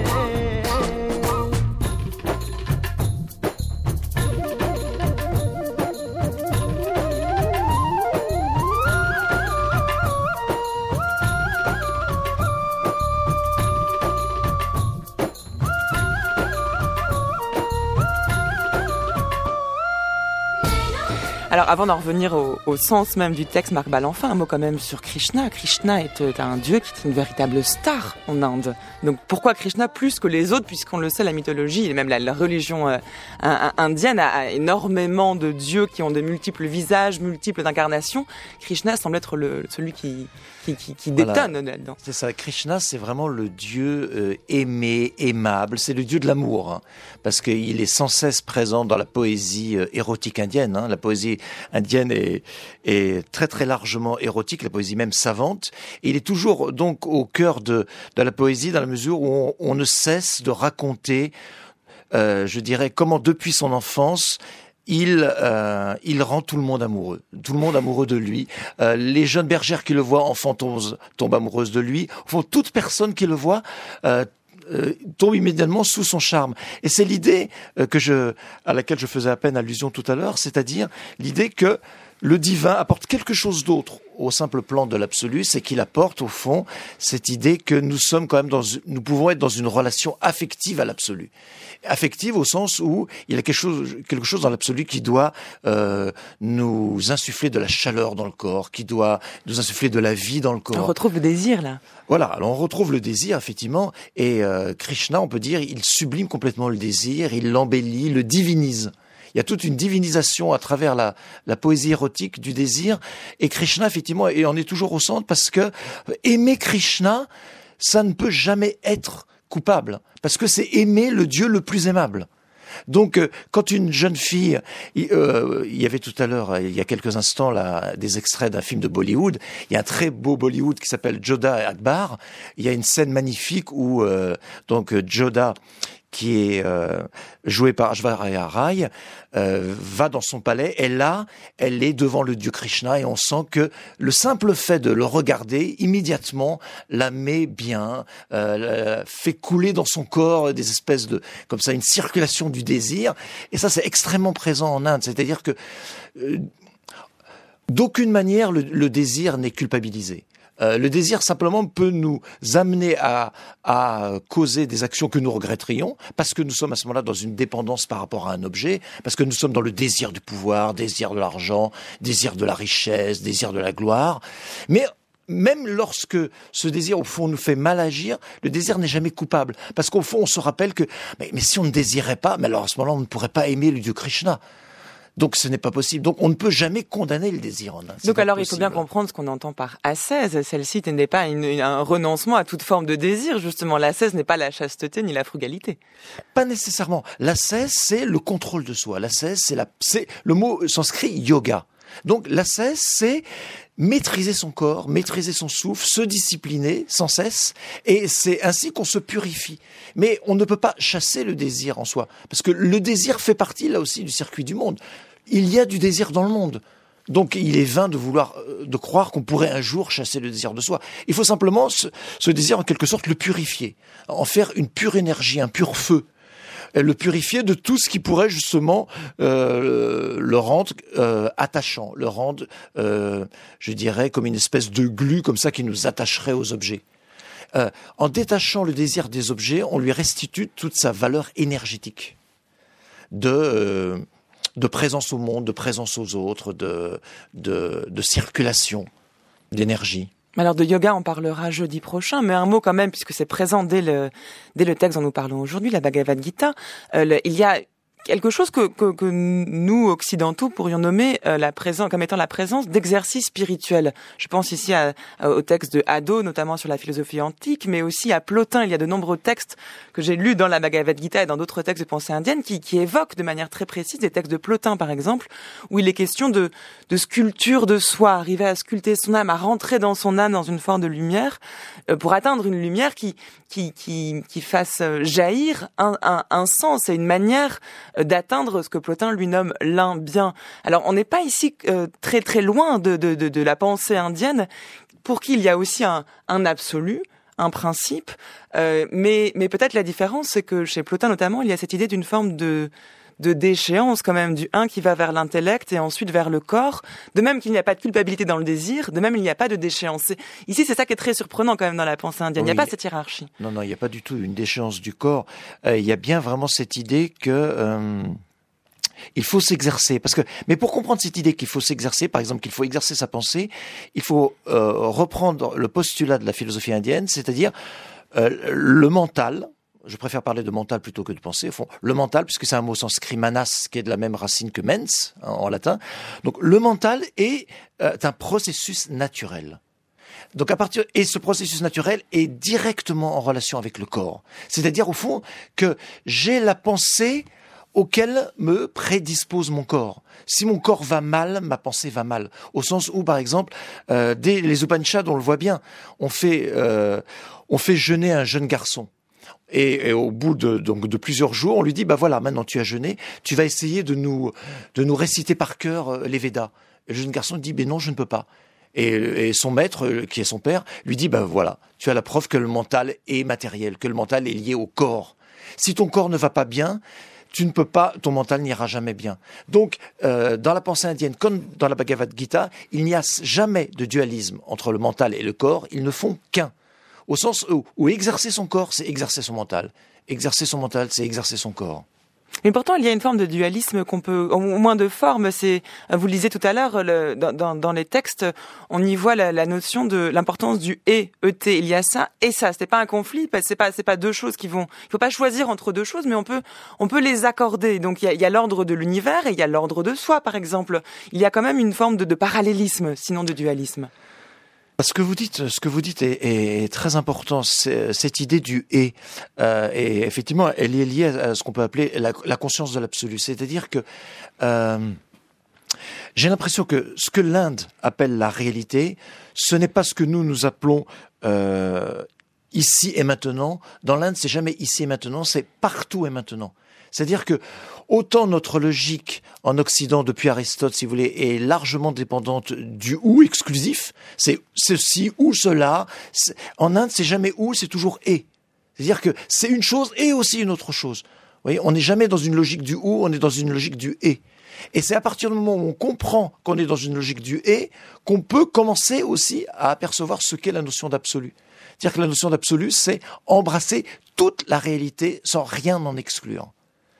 Alors avant d'en revenir au, au sens même du texte, Marc Balanfa, un mot quand même sur Krishna. Krishna est un dieu qui est une véritable star en Inde. Donc pourquoi Krishna plus que les autres, puisqu'on le sait, la mythologie et même la, la religion euh, indienne a, a énormément de dieux qui ont de multiples visages, multiples incarnations. Krishna semble être le, celui qui, qui, qui, qui détonne voilà. là-dedans. C'est ça, Krishna c'est vraiment le dieu euh, aimé, aimable, c'est le dieu de l'amour, hein, parce qu'il est sans cesse présent dans la poésie euh, érotique indienne, hein, la poésie indienne est, est très très largement érotique, la poésie même savante. Et il est toujours donc au cœur de, de la poésie dans la mesure où on, on ne cesse de raconter, euh, je dirais, comment depuis son enfance, il, euh, il rend tout le monde amoureux, tout le monde amoureux de lui. Euh, les jeunes bergères qui le voient enfant tombent, tombent amoureuses de lui. Au fond, toute personne qui le voit euh, Euh, tombe immédiatement sous son charme. Et c'est l'idée euh, que je, à laquelle je faisais à peine allusion tout à l'heure, c'est-à-dire l'idée que le divin apporte quelque chose d'autre au simple plan de l'absolu, c'est qu'il apporte au fond cette idée que nous sommes quand même dans, nous pouvons être dans une relation affective à l'absolu. Affective au sens où il y a quelque chose, quelque chose dans l'absolu qui doit euh, nous insuffler de la chaleur dans le corps, qui doit nous insuffler de la vie dans le corps. On retrouve le désir là. Voilà, alors on retrouve le désir effectivement, et euh, Krishna, on peut dire, il sublime complètement le désir, il l'embellit, le divinise. Il y a toute une divinisation à travers la, la poésie érotique du désir. Et Krishna, effectivement, et en est toujours au centre parce que aimer Krishna, ça ne peut jamais être coupable. Parce que c'est aimer le Dieu le plus aimable. Donc, euh, quand une jeune fille, il, euh, il y avait tout à l'heure, il y a quelques instants, là, des extraits d'un film de Bollywood. Il y a un très beau Bollywood qui s'appelle Jodha et Akbar. Il y a une scène magnifique où euh, donc Jodha, qui est euh, jouée par Aishwarya Rai, euh, va dans son palais, et là, elle est devant le dieu Krishna, et on sent que le simple fait de le regarder, immédiatement, la met bien, euh, fait couler dans son corps des espèces de, comme ça, une circulation du désir, et ça, c'est extrêmement présent en Inde, c'est-à-dire que euh, d'aucune manière, le, le désir n'est culpabilisé. Euh, le désir simplement peut nous amener à, à causer des actions que nous regretterions, parce que nous sommes à ce moment-là dans une dépendance par rapport à un objet, parce que nous sommes dans le désir du pouvoir, désir de l'argent, désir de la richesse, désir de la gloire. Mais même lorsque ce désir, au fond, nous fait mal agir, le désir n'est jamais coupable. Parce qu'au fond, on se rappelle que, mais, mais si on ne désirait pas, mais alors à ce moment-là, on ne pourrait pas aimer le dieu Krishna. Donc ce n'est pas possible. Donc on ne peut jamais condamner le désir en Inde. Donc alors il faut bien comprendre ce qu'on entend par ascèse. Celle-ci n'est pas une, une, un renoncement à toute forme de désir. Justement, l'ascèse n'est pas la chasteté ni la frugalité. Pas nécessairement. L'ascèse, c'est le contrôle de soi. L'ascèse, c'est la, c'est le mot sanskrit yoga. Donc l'ascèse, c'est maîtriser son corps, maîtriser son souffle, se discipliner sans cesse, et c'est ainsi qu'on se purifie. Mais on ne peut pas chasser le désir en soi, parce que le désir fait partie là aussi du circuit du monde. Il y a du désir dans le monde. Donc il est vain de vouloir, de croire qu'on pourrait un jour chasser le désir de soi. Il faut simplement ce, ce désir en quelque sorte le purifier, en faire une pure énergie, un pur feu. Le purifier de tout ce qui pourrait justement euh, le rendre euh, attachant, le rendre, euh, je dirais, comme une espèce de glu comme ça qui nous attacherait aux objets. Euh, en détachant le désir des objets, on lui restitue toute sa valeur énergétique de, euh, de présence au monde, de présence aux autres, de, de, de circulation d'énergie. Alors de yoga, on parlera jeudi prochain, mais un mot quand même, puisque c'est présent dès le, dès le texte dont nous parlons aujourd'hui, la Bhagavad Gita. Euh, le, il y a quelque chose que, que, que nous, occidentaux, pourrions nommer euh, la présence, comme étant la présence d'exercices spirituels. Je pense ici à, à, au texte de Hadot, notamment sur la philosophie antique, mais aussi à Plotin. Il y a de nombreux textes que j'ai lus dans la Bhagavad Gita et dans d'autres textes de pensée indienne qui, qui évoquent de manière très précise des textes de Plotin, par exemple, où il est question de, de sculpture de soi, arriver à sculpter son âme, à rentrer dans son âme dans une forme de lumière, euh, pour atteindre une lumière qui, qui, qui, qui fasse jaillir un, un, un sens et une manière d'atteindre ce que Plotin lui nomme l'un bien. Alors on n'est pas ici euh, très très loin de, de, de, de la pensée indienne, pour qui il y a aussi un, un absolu, un principe, euh, mais, mais peut-être la différence, c'est que chez Plotin notamment, il y a cette idée d'une forme de, de déchéance quand même, du un qui va vers l'intellect et ensuite vers le corps, de même qu'il n'y a pas de culpabilité dans le désir, de même il n'y a pas de déchéance. Ici, c'est ça qui est très surprenant quand même dans la pensée indienne, oui, il n'y a pas cette hiérarchie. Non, non, il n'y a pas du tout une déchéance du corps, euh, il y a bien vraiment cette idée que... Euh... Il faut s'exercer, parce que, mais pour comprendre cette idée qu'il faut s'exercer, par exemple qu'il faut exercer sa pensée, il faut euh, reprendre le postulat de la philosophie indienne, c'est-à-dire euh, le mental. Je préfère parler de mental plutôt que de pensée. Au fond, le mental, puisque c'est un mot sanskrit manas, qui est de la même racine que mens en, en latin. Donc, le mental est euh, un processus naturel. Donc à partir et ce processus naturel est directement en relation avec le corps. C'est-à-dire au fond que j'ai la pensée auquel me prédispose mon corps. Si mon corps va mal, ma pensée va mal. Au sens où, par exemple, euh, dès les Upanishads, on le voit bien, on fait, euh, on fait jeûner un jeune garçon. Et, et au bout de, donc, de plusieurs jours, on lui dit, bah voilà, maintenant tu as jeûné, tu vas essayer de nous, de nous réciter par cœur euh, les Védas. Et le jeune garçon dit, mais non, je ne peux pas. Et, et son maître, qui est son père, lui dit, bah voilà, tu as la preuve que le mental est matériel, que le mental est lié au corps. Si ton corps ne va pas bien, tu ne peux pas, ton mental n'ira jamais bien. Donc, euh, dans la pensée indienne, comme dans la Bhagavad Gita, il n'y a jamais de dualisme entre le mental et le corps. Ils ne font qu'un. Au sens où, où exercer son corps, c'est exercer son mental. Exercer son mental, c'est exercer son corps. Mais pourtant, il y a une forme de dualisme qu'on peut, au moins de forme. C'est, vous le disiez tout à l'heure, le, dans, dans, dans les textes, on y voit la, la notion de l'importance du et, et. Il y a ça et ça. C'est pas un conflit, c'est pas, c'est pas deux choses qui vont. Il faut pas choisir entre deux choses, mais on peut, on peut les accorder. Donc il y a, il y a l'ordre de l'univers et il y a l'ordre de soi, par exemple. Il y a quand même une forme de, de parallélisme, sinon de dualisme. Ce que vous dites, ce que vous dites est, est très important. C'est, cette idée du et, euh, et effectivement, elle est liée à ce qu'on peut appeler la, la conscience de l'absolu. C'est-à-dire que euh, j'ai l'impression que ce que l'Inde appelle la réalité, ce n'est pas ce que nous nous appelons euh, ici et maintenant. Dans l'Inde, c'est jamais ici et maintenant, c'est partout et maintenant. C'est-à-dire que autant notre logique en Occident, depuis Aristote, si vous voulez, est largement dépendante du ou exclusif, c'est ceci ou cela. C'est, en Inde, c'est jamais ou, c'est toujours et. C'est-à-dire que c'est une chose et aussi une autre chose. Vous voyez, on n'est jamais dans une logique du ou, on est dans une logique du et. Et c'est à partir du moment où on comprend qu'on est dans une logique du et qu'on peut commencer aussi à apercevoir ce qu'est la notion d'absolu. C'est-à-dire que la notion d'absolu, c'est embrasser toute la réalité sans rien en exclure.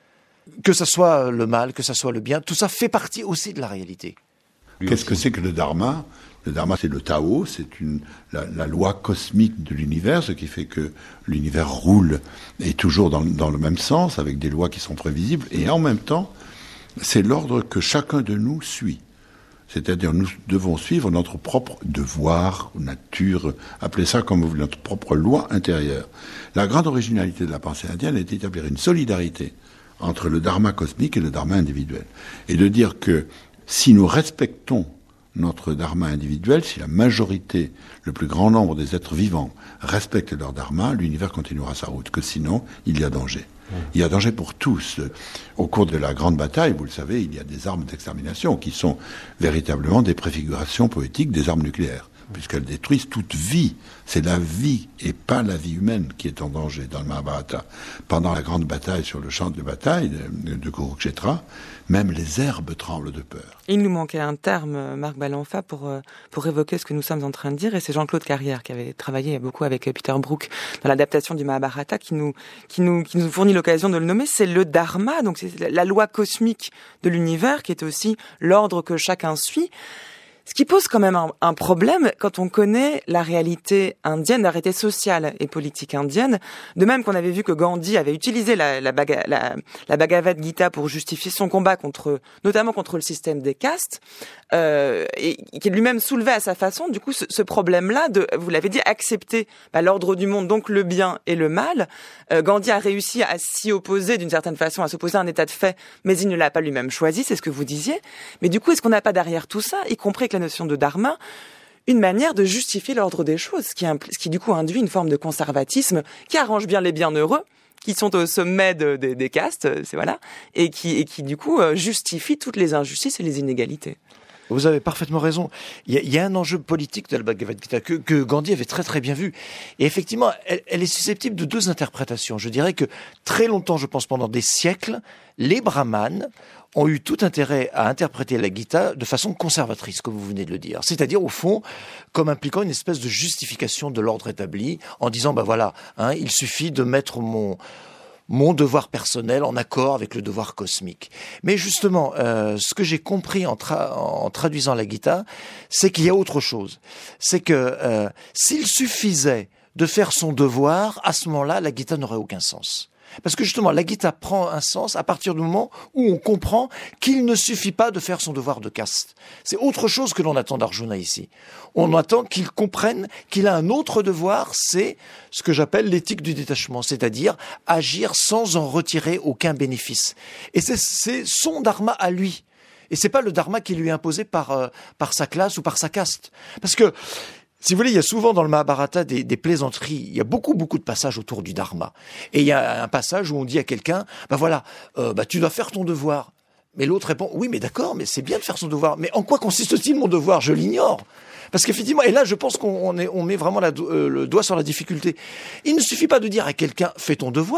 Que ça soit le mal, que ça soit le bien, tout ça fait partie aussi de la réalité. Qu'est-ce que c'est que le dharma ? Le dharma, c'est le Tao, c'est une, la, la loi cosmique de l'univers, ce qui fait que l'univers roule et toujours dans, dans le même sens, avec des lois qui sont prévisibles, et en même temps, c'est l'ordre que chacun de nous suit. C'est-à-dire, nous devons suivre notre propre devoir, nature, appelez ça comme vous voulez, notre propre loi intérieure. La grande originalité de la pensée indienne est d'établir une solidarité entre le dharma cosmique et le dharma individuel. Et de dire que si nous respectons notre dharma individuel, si la majorité, le plus grand nombre des êtres vivants respectent leur dharma, l'univers continuera sa route, que sinon, il y a danger. Il y a danger pour tous. Au cours de la grande bataille, vous le savez, il y a des armes d'extermination qui sont véritablement des préfigurations poétiques des armes nucléaires, puisqu'elles détruisent toute vie. C'est la vie et pas la vie humaine qui est en danger dans le Mahabharata. Pendant la grande bataille sur le champ de bataille de, de Kurukshetra, même les herbes tremblent de peur. Il nous manquait un terme, Marc Balanfa, pour, pour évoquer ce que nous sommes en train de dire, et c'est Jean-Claude Carrière qui avait travaillé beaucoup avec Peter Brook dans l'adaptation du Mahabharata qui nous, qui nous, qui nous fournit l'occasion de le nommer. C'est le dharma, donc c'est la loi cosmique de l'univers qui est aussi l'ordre que chacun suit. Ce qui pose quand même un, un problème quand on connaît la réalité indienne, la réalité sociale et politique indienne. De même qu'on avait vu que Gandhi avait utilisé la, la, baga, la, la Bhagavad Gita pour justifier son combat contre, notamment contre le système des castes, euh, et qui lui-même soulevait à sa façon, du coup, ce, ce problème-là de, vous l'avez dit, accepter bah, l'ordre du monde, donc le bien et le mal. Euh, Gandhi a réussi à s'y opposer d'une certaine façon, à s'opposer à un état de fait, mais il ne l'a pas lui-même choisi, c'est ce que vous disiez. Mais du coup, est-ce qu'on n'a pas derrière tout ça, y compris que la notion de dharma, une manière de justifier l'ordre des choses, ce qui, impl- ce qui du coup induit une forme de conservatisme qui arrange bien les bienheureux, qui sont au sommet de, de, des castes, c'est voilà, et qui, et qui du coup justifie toutes les injustices et les inégalités. Vous avez parfaitement raison. Il y a, il y a un enjeu politique de la Bhagavad Gita que, que Gandhi avait très très bien vu. Et effectivement, elle, elle est susceptible de deux interprétations. Je dirais que très longtemps, je pense pendant des siècles, les brahmanes ont eu tout intérêt à interpréter la Gita de façon conservatrice, comme vous venez de le dire. C'est-à-dire, au fond, comme impliquant une espèce de justification de l'ordre établi, en disant, ben voilà, hein, il suffit de mettre mon... mon devoir personnel en accord avec le devoir cosmique. Mais justement, euh, ce que j'ai compris en, tra- en traduisant la Gita, c'est qu'il y a autre chose. C'est que euh, s'il suffisait de faire son devoir, à ce moment-là, la Gita n'aurait aucun sens. Parce que justement, la Gita prend un sens à partir du moment où on comprend qu'il ne suffit pas de faire son devoir de caste. C'est autre chose que l'on attend d'Arjuna ici. On attend qu'il comprenne qu'il a un autre devoir, c'est ce que j'appelle l'éthique du détachement, c'est-à-dire agir sans en retirer aucun bénéfice. Et c'est, c'est son dharma à lui. Et c'est pas le dharma qui lui est imposé par, euh, par sa classe ou par sa caste. Parce que, si vous voulez, il y a souvent dans le Mahabharata des, des plaisanteries. Il y a beaucoup, beaucoup de passages autour du dharma. Et il y a un passage où on dit à quelqu'un, bah voilà, euh, bah tu dois faire ton devoir. Mais l'autre répond, oui, mais d'accord, mais c'est bien de faire son devoir. Mais en quoi consiste-t-il mon devoir ? Je l'ignore. Parce qu'effectivement, et là, je pense qu'on on est, on met vraiment la, euh, le doigt sur la difficulté. Il ne suffit pas de dire à quelqu'un, fais ton devoir.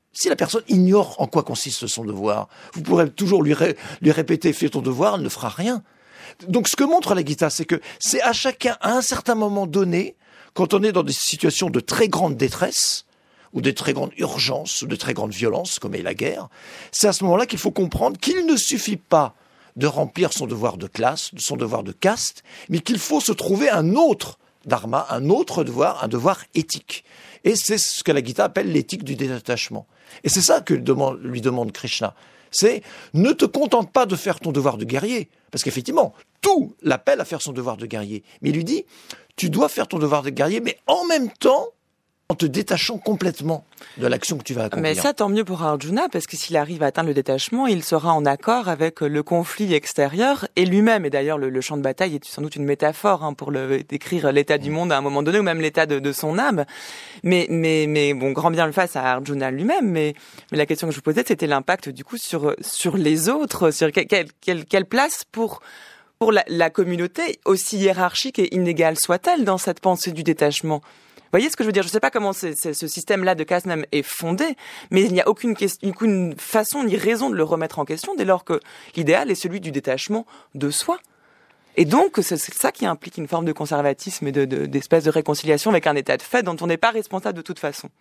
Si la personne ignore en quoi consiste son devoir, vous pourrez toujours lui, ré, lui répéter « fais ton devoir », elle ne fera rien. Donc ce que montre la Gita, c'est que c'est à chacun, à un certain moment donné, quand on est dans des situations de très grande détresse, ou de très grande urgence, ou de très grande violence, comme est la guerre, c'est à ce moment-là qu'il faut comprendre qu'il ne suffit pas de remplir son devoir de classe, son devoir de caste, mais qu'il faut se trouver un autre dharma, un autre devoir, un devoir éthique. Et c'est ce que la Gita appelle l'éthique du détachement. Et c'est ça que demande, lui demande Krishna. C'est ne te contente pas de faire ton devoir de guerrier, parce qu'effectivement, tout l'appelle à faire son devoir de guerrier. Mais il lui dit, tu dois faire ton devoir de guerrier, mais en même temps, en te détachant complètement de l'action que tu vas accomplir. Mais ça, tant mieux pour Arjuna, parce que s'il arrive à atteindre le détachement, il sera en accord avec le conflit extérieur et lui-même. Et d'ailleurs, le, le champ de bataille est sans doute une métaphore hein, pour le, décrire l'état du monde à un moment donné, ou même l'état de, de son âme. Mais, mais, mais bon, grand bien le fasse à Arjuna lui-même. Mais, mais la question que je vous posais, c'était l'impact du coup sur sur les autres, sur quelle quelle, quelle place pour pour la, la communauté, aussi hiérarchique et inégale soit-elle, dans cette pensée du détachement. Vous voyez ce que je veux dire? Je ne sais pas comment c'est, c'est, ce système-là de caste même est fondé, mais il n'y a aucune, question, aucune façon ni raison de le remettre en question dès lors que l'idéal est celui du détachement de soi. Et donc, c'est, c'est ça qui implique une forme de conservatisme et de, de, d'espèce de réconciliation avec un état de fait dont on n'est pas responsable de toute façon.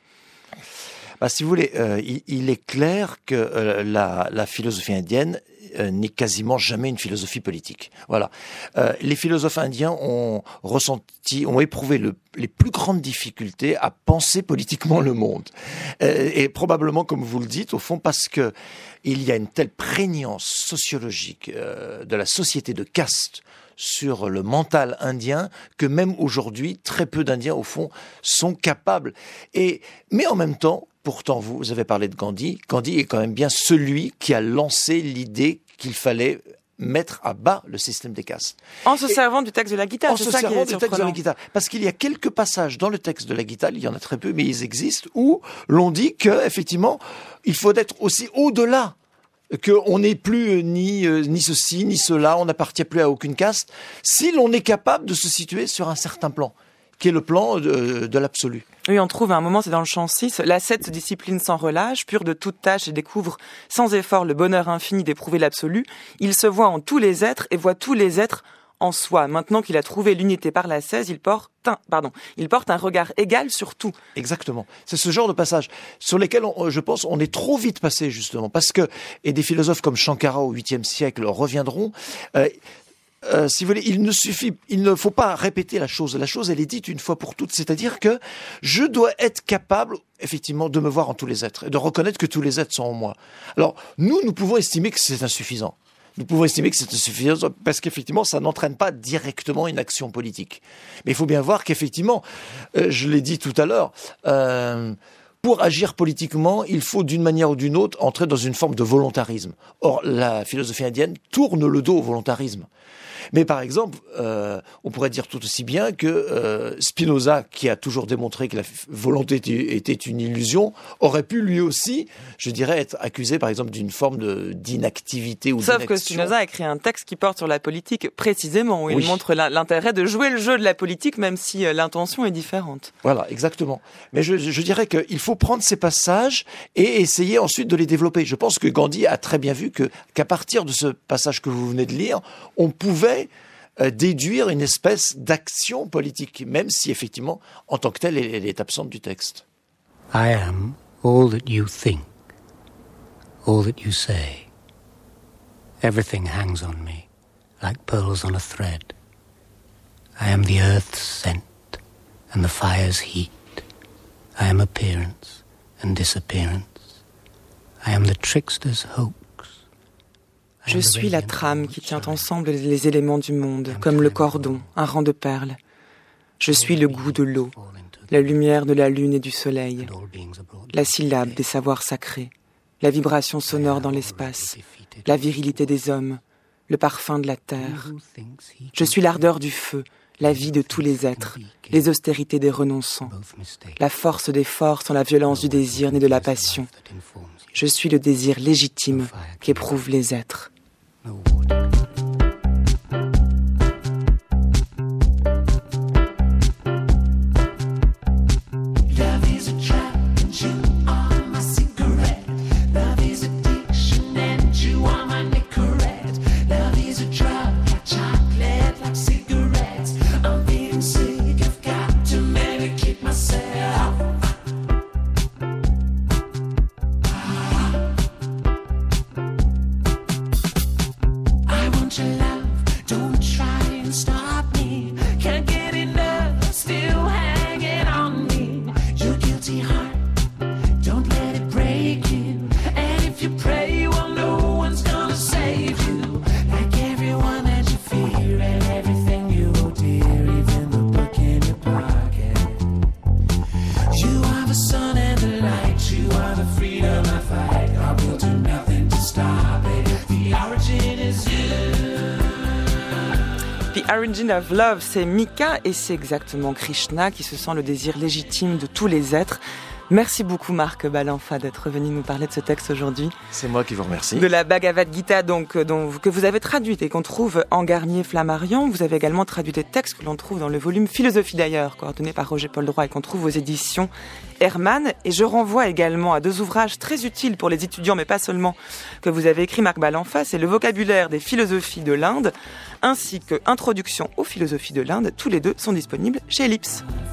Bah, si vous voulez, euh, il, il est clair que euh, la, la philosophie indienne euh, n'est quasiment jamais une philosophie politique. Voilà. Euh, les philosophes indiens ont ressenti, ont éprouvé le, les plus grandes difficultés à penser politiquement le monde. Euh, et probablement, comme vous le dites, au fond, parce que il y a une telle prégnance sociologique euh, de la société de caste sur le mental indien que même aujourd'hui, très peu d'Indiens, au fond, sont capables. Et, mais en même temps, pourtant, vous, vous avez parlé de Gandhi. Gandhi est quand même bien celui qui a lancé l'idée qu'il fallait mettre à bas le système des castes. En se et servant du texte de la Gita, en c'est se ça servant qui est du texte de la Gita. Parce qu'il y a quelques passages dans le texte de la Gita, il y en a très peu, mais ils existent, où l'on dit qu'effectivement, il faut être aussi au-delà, qu'on n'est plus ni, euh, ni ceci, ni cela, on n'appartient plus à aucune caste, si l'on est capable de se situer sur un certain plan, qui est le plan de, de l'absolu. Oui, on trouve à un moment, c'est dans le chant six, l'ascète se discipline sans relâche, pur de toute tâche et découvre sans effort le bonheur infini d'éprouver l'absolu. Il se voit en tous les êtres et voit tous les êtres en soi. Maintenant qu'il a trouvé l'unité par l'ascèse, il porte un, pardon, il porte un regard égal sur tout. Exactement. C'est ce genre de passage sur lesquels, on, je pense, on est trop vite passé, justement, parce que, et des philosophes comme Shankara au huitième siècle reviendront, euh, Euh, si vous voulez, il ne suffit, il ne faut pas répéter la chose. La chose, elle est dite une fois pour toutes. C'est-à-dire que je dois être capable, effectivement, de me voir en tous les êtres et de reconnaître que tous les êtres sont en moi. Alors, nous, nous pouvons estimer que c'est insuffisant. Nous pouvons estimer que c'est insuffisant parce qu'effectivement, ça n'entraîne pas directement une action politique. Mais il faut bien voir qu'effectivement, euh, je l'ai dit tout à l'heure, euh, pour agir politiquement, il faut d'une manière ou d'une autre entrer dans une forme de volontarisme. Or, la philosophie indienne tourne le dos au volontarisme. Mais par exemple, euh, on pourrait dire tout aussi bien que euh, Spinoza, qui a toujours démontré que la volonté était une illusion, aurait pu lui aussi, je dirais, être accusé par exemple d'une forme de, d'inactivité ou Sauf d'inaction. que Spinoza a écrit un texte qui porte sur la politique précisément, où il oui. montre l'intérêt de jouer le jeu de la politique, même si l'intention est différente. Voilà, exactement. Mais je, je dirais qu'il faut prendre ces passages et essayer ensuite de les développer. Je pense que Gandhi a très bien vu que, qu'à partir de ce passage que vous venez de lire, on pouvait déduire une espèce d'action politique, même si effectivement, en tant que telle, elle est absente du texte. I am all that you think, all that you say. Everything hangs on me, like pearls on a thread. I am the earth's scent and the fire's heat. I am appearance and disappearance. I am the trickster's hope. Je suis la trame qui tient ensemble les éléments du monde, comme le cordon, un rang de perles. Je suis le goût de l'eau, la lumière de la lune et du soleil, la syllabe des savoirs sacrés, la vibration sonore dans l'espace, la virilité des hommes, le parfum de la terre. Je suis l'ardeur du feu, la vie de tous les êtres, les austérités des renonçants, la force des forts sans la violence du désir ni de la passion. Je suis le désir légitime qu'éprouvent les êtres. Origin of Love, c'est Mika et c'est exactement Krishna qui se sent le désir légitime de tous les êtres. Merci beaucoup Marc Balanfa d'être venu nous parler de ce texte aujourd'hui. C'est moi qui vous remercie. De la Bhagavad Gita donc, dont, que vous avez traduite et qu'on trouve en Garnier Flammarion. Vous avez également traduit des textes que l'on trouve dans le volume Philosophie d'ailleurs, coordonné par Roger Paul Droit et qu'on trouve aux éditions Hermann. Et je renvoie également à deux ouvrages très utiles pour les étudiants, mais pas seulement, que vous avez écrit Marc Balanfa. C'est Le vocabulaire des philosophies de l'Inde, ainsi que Introduction aux philosophies de l'Inde. Tous les deux sont disponibles chez Ellipse.